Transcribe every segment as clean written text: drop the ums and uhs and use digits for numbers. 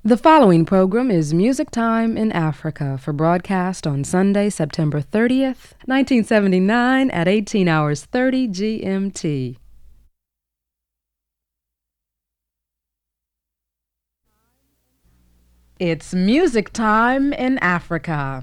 The following program is Music Time in Africa for broadcast on Sunday, September 30th, 1979 at 18 hours 30 GMT. It's Music Time in Africa.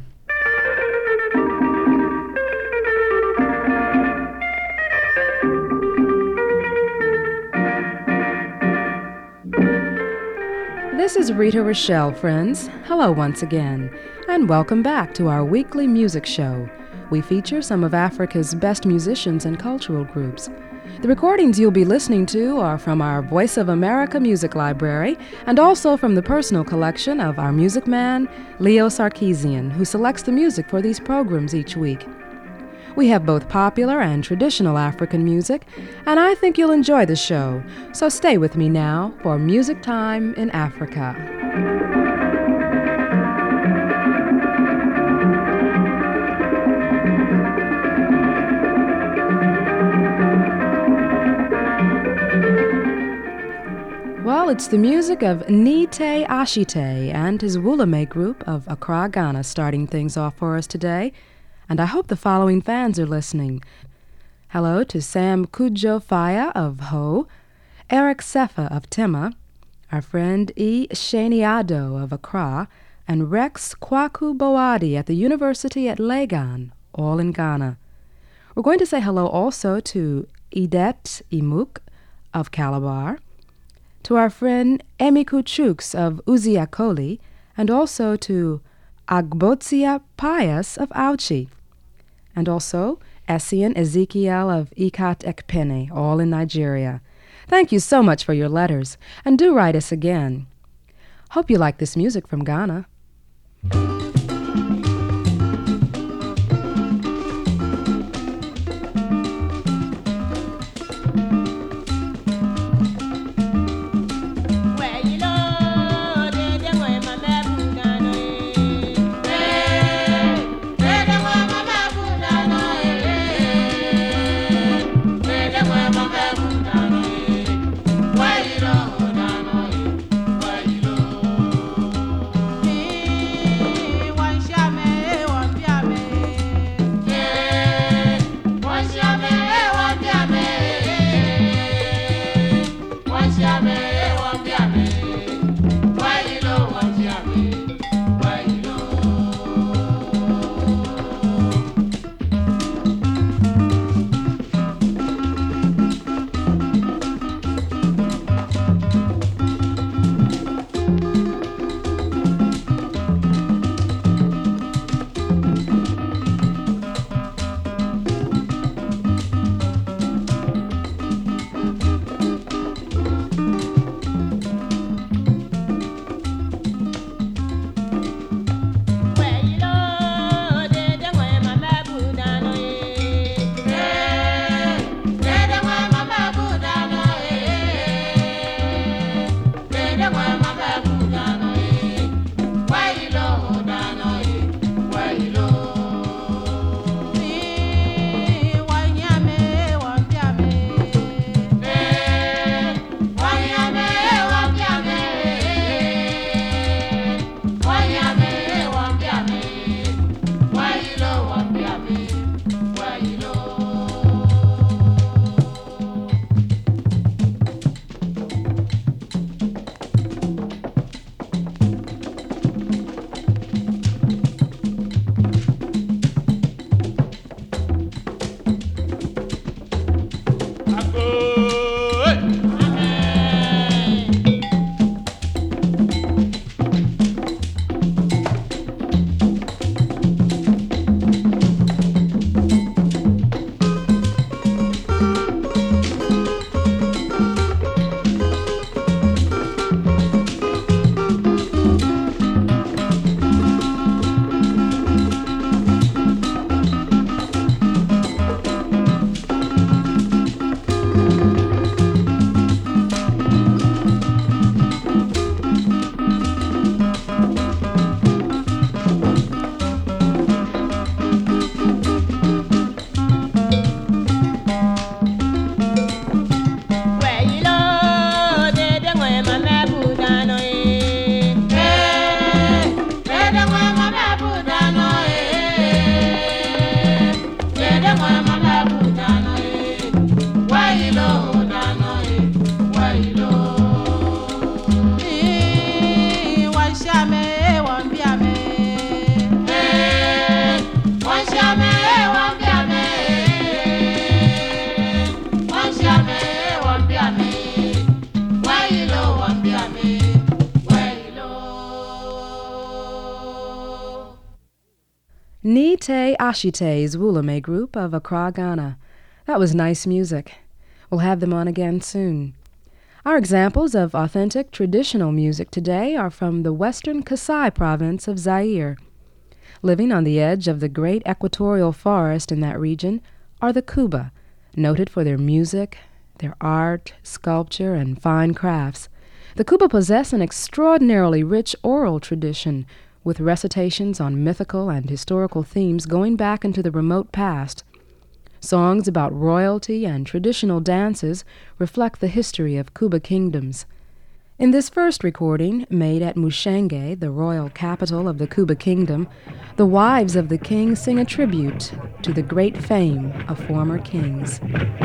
This is Rita Rochelle, friends. Hello once again, and welcome back to our weekly music show. We feature some of Africa's best musicians and cultural groups. The recordings you'll be listening to are from our Voice of America Music Library and also from the personal collection of our music man, Leo Sarkeesian, who selects the music for these programs each week. We have both popular and traditional African music, and I think you'll enjoy the show. So stay with me now for Music Time in Africa. Well, it's the music of Nite Ashite and his Wulame group of Accra, Ghana, starting things off for us today. And I hope the following fans are listening. Hello to Sam Kujo Faya of Ho, Eric Sefa of Tema, our friend E. Shaniado of Accra, and Rex Kwaku Boadi at the University at Legon, all in Ghana. We're going to say hello also to Idet Imuk of Calabar, to our friend Emiku Chuks of Uziakoli, and also to Agbotia Pius of Auchi, and also Essien Ezekiel of Ikat Ekpene, all in Nigeria. Thank you so much for your letters, and do write us again. Hope you like this music from Ghana. Nite Ashite's Wulame group of Accra, Ghana. That was nice music. We'll have them on again soon. Our examples of authentic traditional music today are from the western Kasai province of Zaire. Living on the edge of the great equatorial forest in that region are the Kuba, noted for their music, their art, sculpture, and fine crafts. The Kuba possess an extraordinarily rich oral tradition, with recitations on mythical and historical themes going back into the remote past. Songs about royalty and traditional dances reflect the history of Kuba kingdoms. In this first recording, made at Mushenge, the royal capital of the Kuba kingdom, the wives of the king sing a tribute to the great fame of former kings.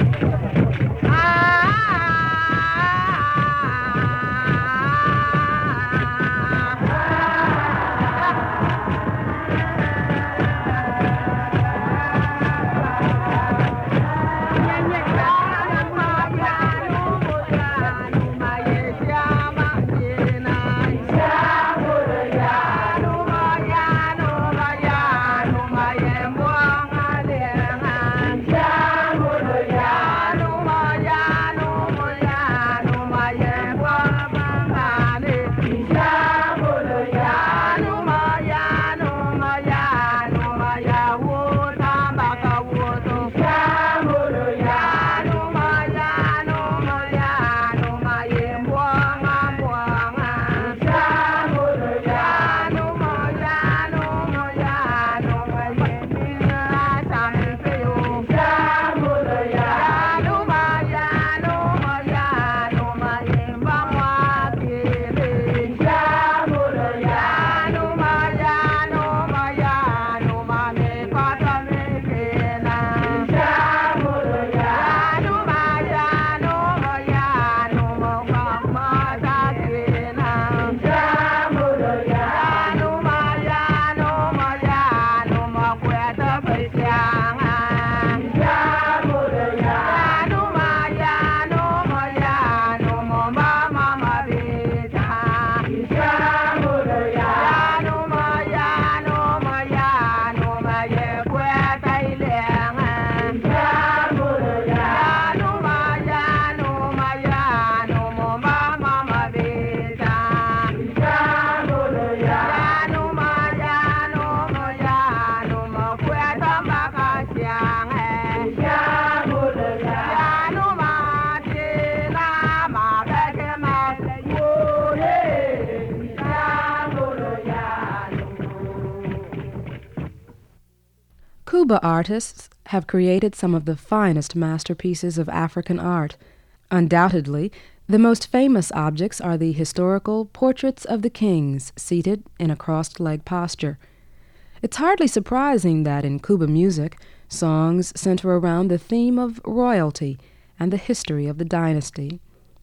Kuba artists have created some of the finest masterpieces of African art. Undoubtedly, the most famous objects are the historical portraits of the kings seated in a crossed-leg posture. It's hardly surprising that in Kuba music, songs center around the theme of royalty and the history of the dynasty.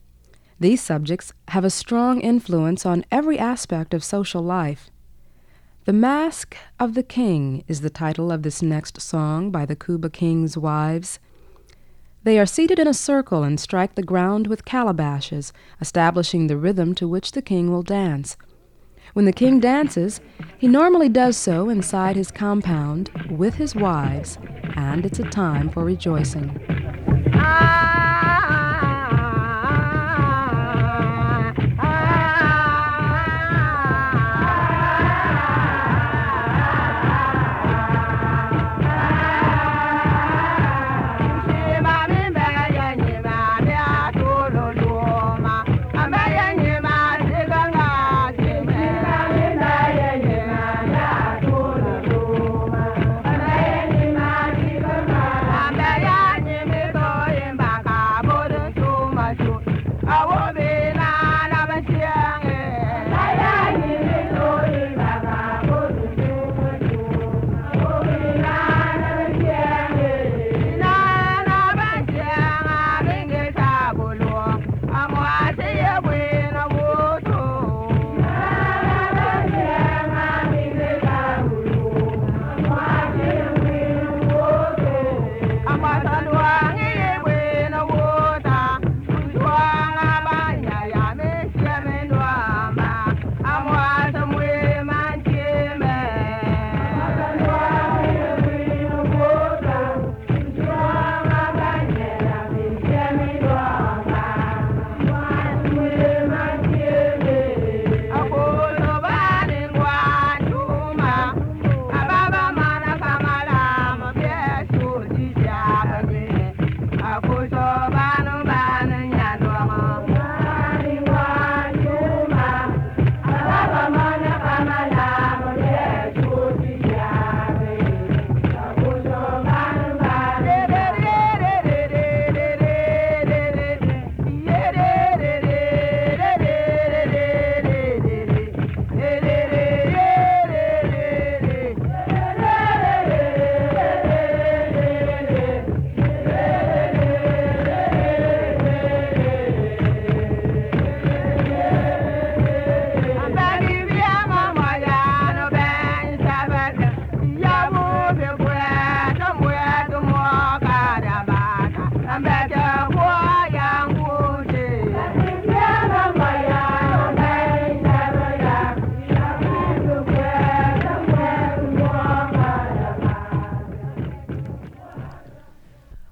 These subjects have a strong influence on every aspect of social life. The Mask of the King is the title of this next song by the Kuba King's wives. They are seated in a circle and strike the ground with calabashes, establishing the rhythm to which the king will dance. When the king dances, he normally does so inside his compound with his wives, and it's a time for rejoicing.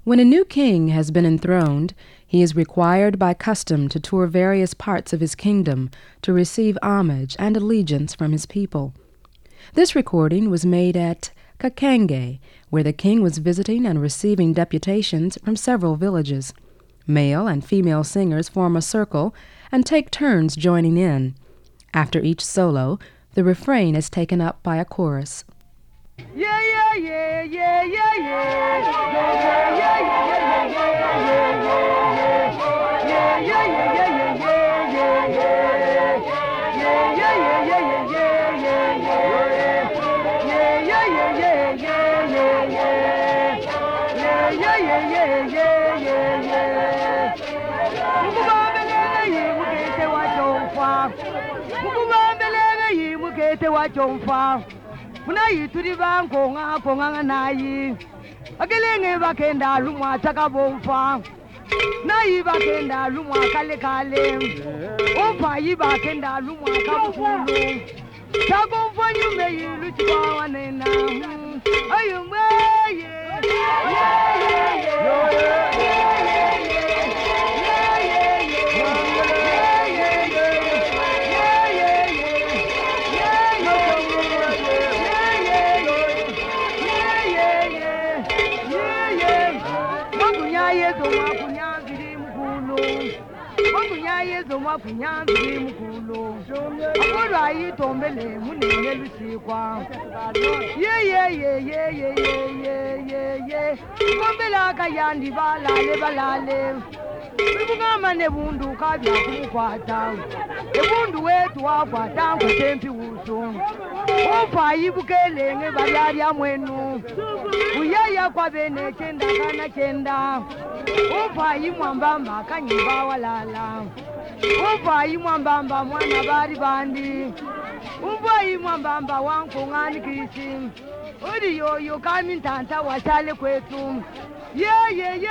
When a new king has been enthroned, he is required by custom to tour various parts of his kingdom to receive homage and allegiance from his people. This recording was made at Kakenge, where the king was visiting and receiving deputations from several villages. Male and female singers form a circle and take turns joining in. After each solo, the refrain is taken up by a chorus. Yeah, yeah, yeah, yeah, yeah, Munayi turi bankonga konga nayi akelenge bakenda lumwa takabomfa nayi bakenda lumwa kale kale omfa yi bakenda lumwa kabukulu takomfa nyume yilu chikwa nena ayumwe Zoma kunyanzi mkulu Akura itombele munene lusikwa Ye Kombela kayandi balale Ibungama nebundu kabya kumukwata Ebundu wetu wakwata nkutempi usu Ofa ibukelenge balyarya mwenu Uyaya kwa bene chenda kana chenda Ofa imwambamba kanyiba walala Uva imwambamba mwana bari bandi Uva imwambamba wankongani kisi Uri yoyo kami ntanta wachale kwetu Yeah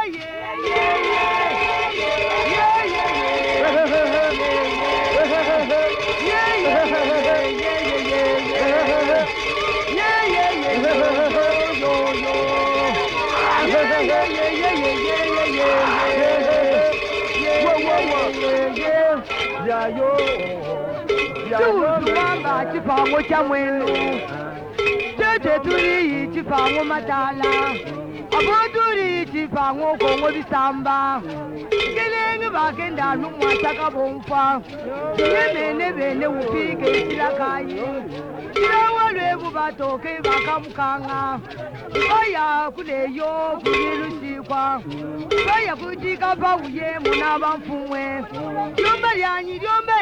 Tuwamba chipango cha mwenu Tete turi chipango matala Aboduri chipango kongo bisamba Kelenge bakenda lumwa takabomfa Nebe upike silakayi Walwebu batoke bakamukanga Baya kuleyo kulilusikwa Baya kujika bawuye munaba mfumwe Lyombe lyanyi lyombe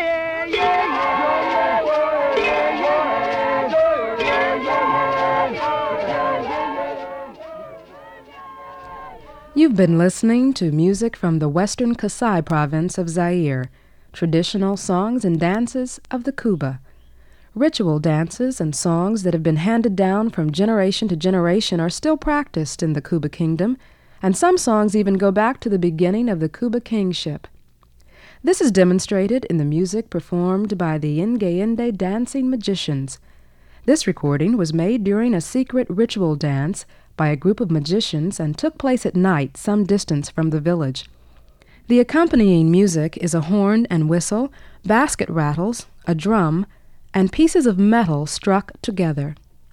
You've been listening to music from the Western Kasai province of Zaire, traditional songs and dances of the Kuba. Ritual dances and songs that have been handed down from generation to generation are still practiced in the Kuba kingdom, and some songs even go back to the beginning of the Kuba kingship. This is demonstrated in the music performed by the Ingayende dancing magicians. This recording was made during a secret ritual dance by a group of magicians and took place at night some distance from the village. The accompanying music is a horn and whistle, basket rattles, a drum, and pieces of metal struck together.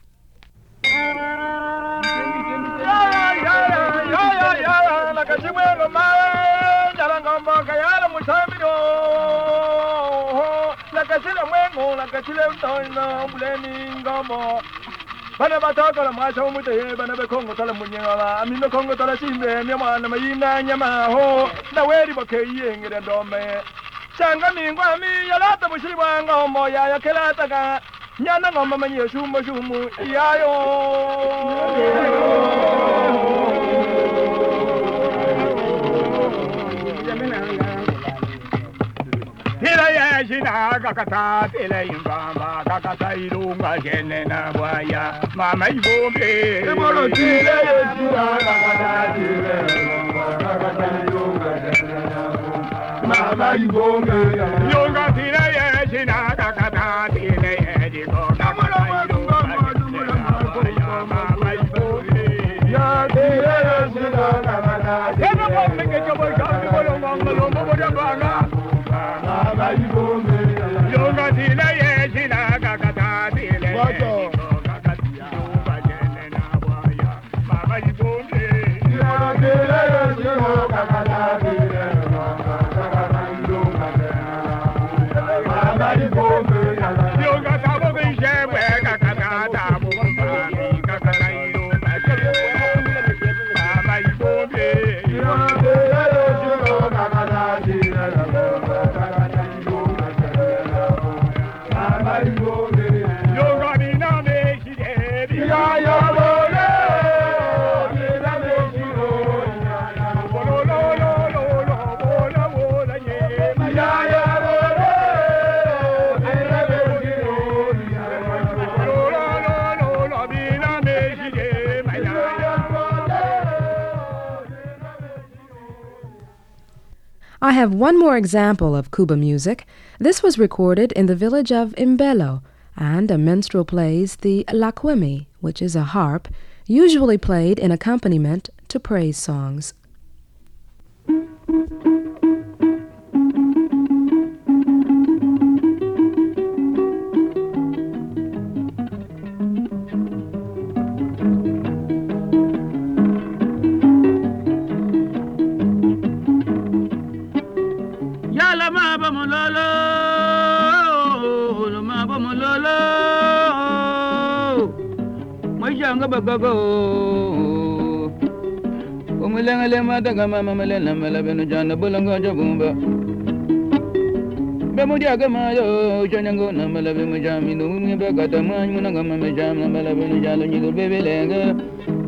Bana bataka mwacha umute bana bekongo tala munyala amino kongo tala simbe myamana mayina nyama ho na weri bakeyengere ndome changa mingwa mi yalata bushiri bwanga moya yakelata ka nyana ngoma manyi shumo shumu yayo Tira ya jina kakata tila imbamba kakata ilunga jene na waya mama ibombe Ebolo tira ya jina kakata tila imbamba kakata ilunga jene na waya mama ibombe Yunga tira ya jina kakata tila ya jiko kakata ilunga jene na waya mama ibombe Ya tira ya jina have one more example of Cuba music. This was recorded in the village of Imbelo, and a minstrel plays the laquimi, which is a harp, usually played in accompaniment to praise songs. Bagago Umulangale Madagama Mamalena Malabeno Jana Bulanga Jabumba Bemujagamayo Janango Namalabemu Jamino Bagata Managama Jam Malabenu Jalo Nigo Baby Lenga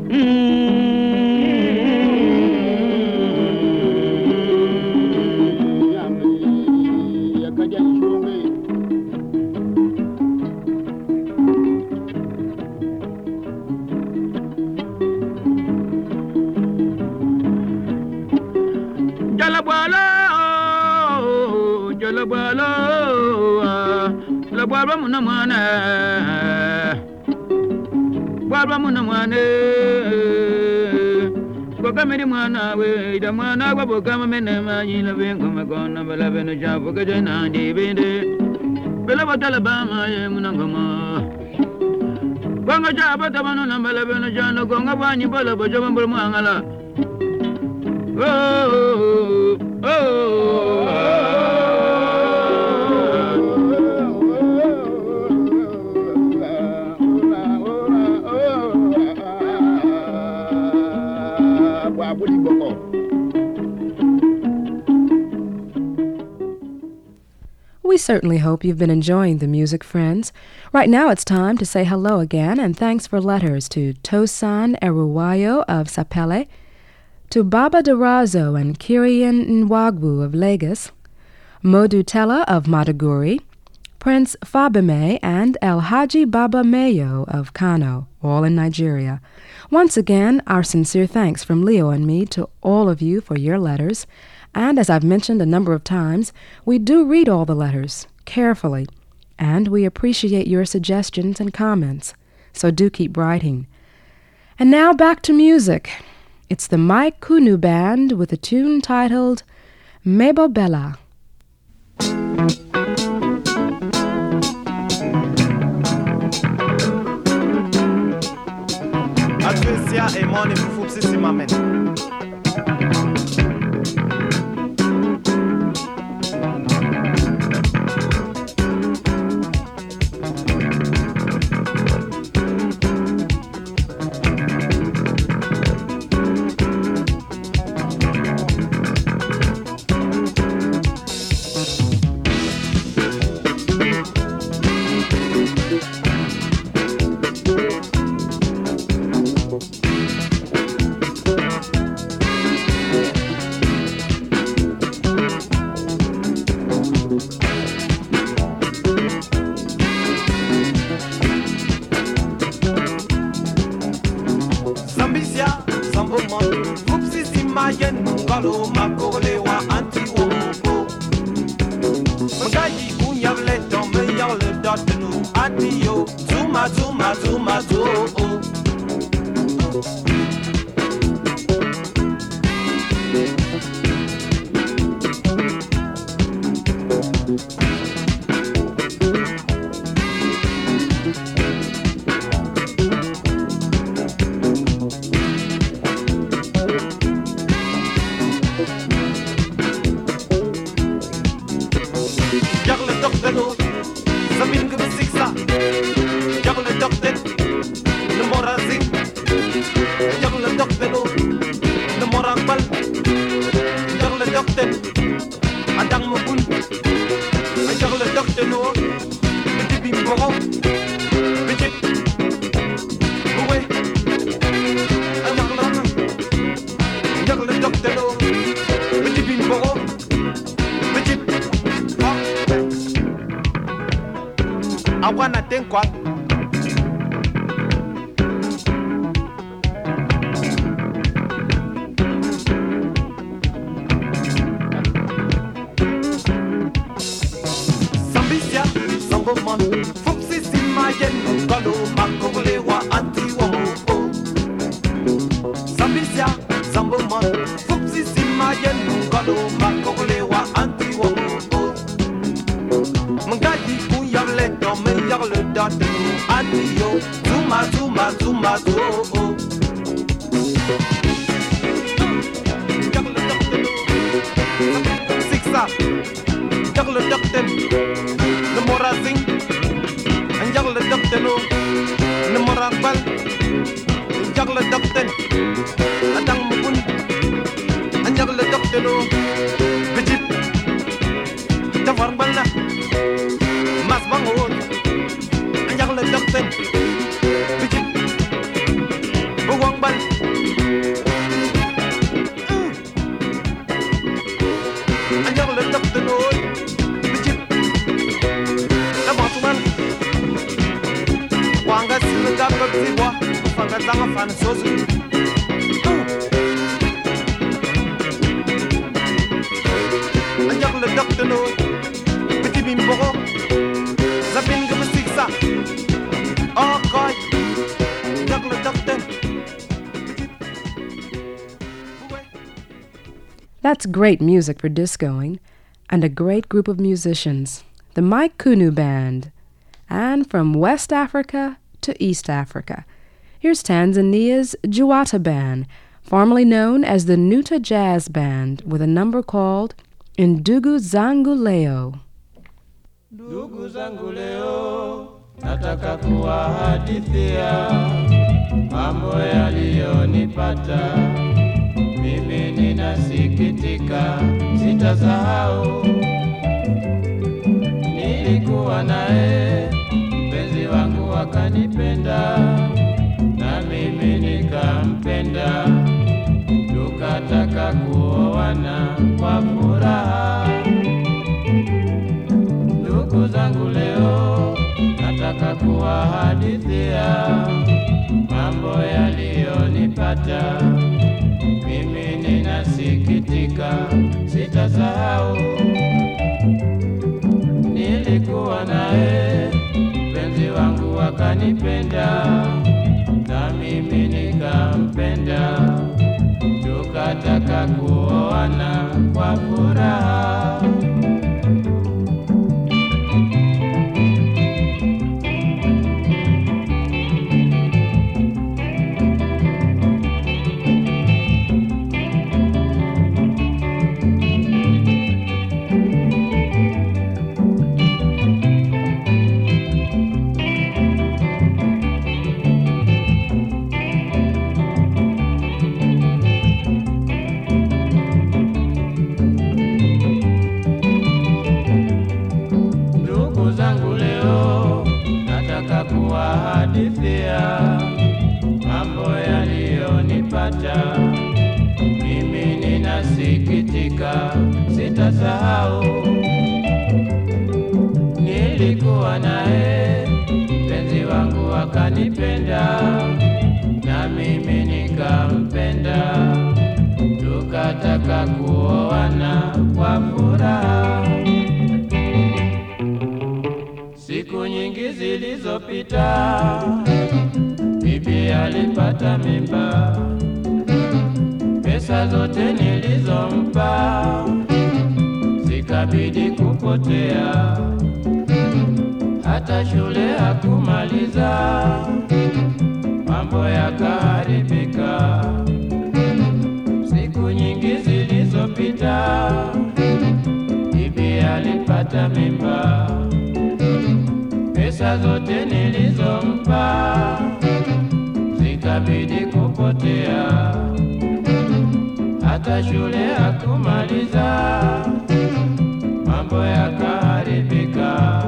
Baba Munamana Baba Munamane Bokamana, we the mana, Bokamana, in a wing of Magona, Balavena Javogana, David Belava Alabama, Munangama Banga Jabba, Tabanana, Balavena Jana, Gongavani, Balaba, Javamangala. We certainly hope you've been enjoying the music, friends. Right now it's time to say hello again, and thanks for letters to Tosan Eruwayo of Sapele, to Baba Durazo and Kirian Nwagwu of Lagos, Modu Tella of Madaguri, Prince Fabime and El Haji Baba Mayo of Kano, all in Nigeria. Once again, our sincere thanks from Leo and me to all of you for your letters. And as I've mentioned a number of times, we do read all the letters carefully, and we appreciate your suggestions and comments, so do keep writing. And now back to music. It's the Mike Kunu Band with a tune titled Mebo Bella. Atresia e moni fufupsisi mamen. man Fupsi sima yen Galo makole wa anti wa mo Zambisia Zambo man Fupsi sima yen Galo makole wa anti wa mo Mangadi ku yable do me yagle dat anti yo Zuma zuma zuma zo Jagle dakten le morazing an jagle dakteno le morabal jagle dakten adang mukun an jagle dakteno bijit tawar balna mas bangon an jagle dakten bijit buwang bal an jagle dakteno Wanga sinuka babziwa Fanga zanga fan sosu Anjak le dokteno Biti bimboro Zabin gaba siksa Oh koy Anjak le dokten That's great music for discoing, and a great group of musicians, the Mike Kunu Band. And from West Africa to East Africa, here's Tanzania's Juwata Band, formerly known as the Nuta Jazz Band, with a number called Ndugu Zangu Leo. Ndugu zangu leo, nataka kuwahadithia mambo yaliyonipata. Mimi ninasikitika, sitasahau. Nilikuwa naye, mpenzi wangu akanipenda, na mimi nikampenda. Tukataka kuoana kwa furaha. Ndugu zangu leo, nataka kuwahadithia mambo yaliyonipata. Mimi ninasikitika, sitasahau. Nilikuwa naye, mpenzi wangu akanipenda, na mimi nikampenda. Tukataka kuoana kwa furaha. Mambo yaliyonipata, mimi ninasikitika, sitasahau. Nilikuwa naye, mpenzi wangu akanipenda, na mimi nikampenda. Tukataka kuoana kwa furaha. Siku nyingi zilizopita, bibi alipata mimba. Pesa zote nilizompa zikabidi kupotea. Hata shule hakumaliza, mambo yakaharibika. Siku nyingi zilizopita, bibi alipata mimba. Pesa zote nilizompa zikabidi kupotea. Hata shule hakumaliza, mambo yakaharibika.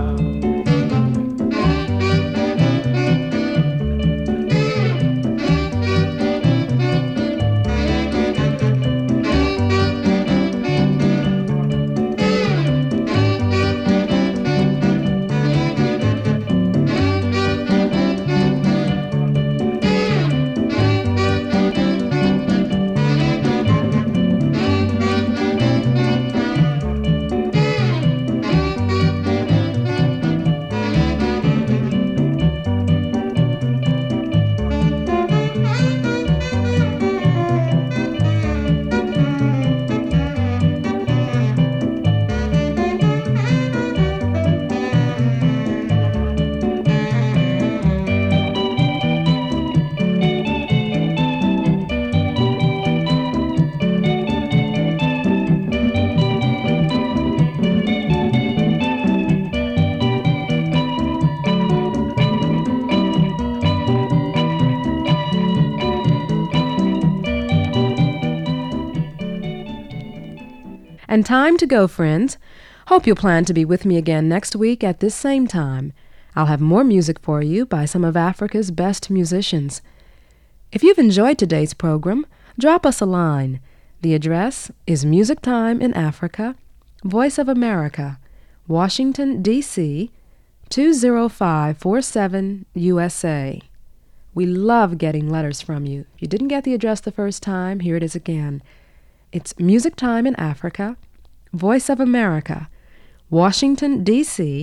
And time to go, friends. Hope you'll plan to be with me again next week at this same time. I'll have more music for you by some of Africa's best musicians. If you've enjoyed today's program, drop us a line. The address is Music Time in Africa, Voice of America, Washington, D.C., 20547 USA. We love getting letters from you. If you didn't get the address the first time, here it is again. It's Music Time in Africa, Voice of America, Washington, D.C.,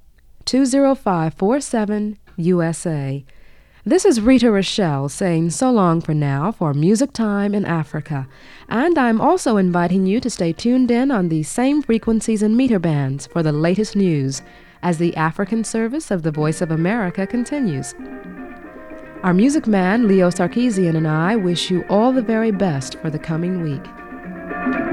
20547 USA. This is Rita Rochelle saying so long for now for Music Time in Africa. And I'm also inviting you to stay tuned in on these same frequencies and meter bands for the latest news as the African service of the Voice of America continues. Our music man, Leo Sarkeesian, and I wish you all the very best for the coming week.